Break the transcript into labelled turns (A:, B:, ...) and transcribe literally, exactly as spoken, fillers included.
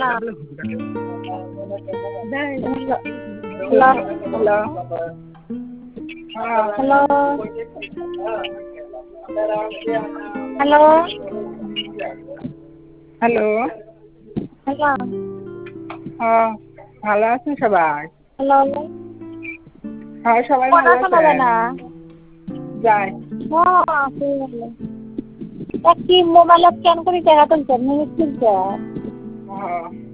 A: Hello hello hello hello hello hello হ্যাঁ ভালো আছেন সবাই? হ্যালো হ্যাঁ সবাই ভালো আছে না যাই কি মোবাইল স্ক্যান করে টাকা তুলছেন?